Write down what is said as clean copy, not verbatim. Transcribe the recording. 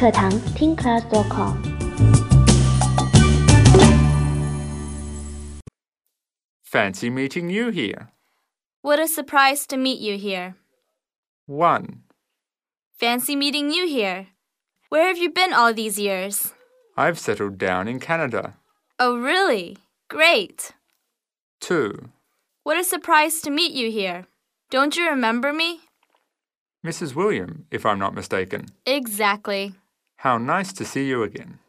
课堂 teamclass.com。 Fancy meeting you here. What a surprise to meet you here. 1. Fancy meeting you here. Where have you been all these years? I've settled down in Canada. Oh, really? Great. 2. What a surprise to meet you here. Don't you remember me? Mrs. William, if I'm not mistaken. Exactly. How nice to see you again.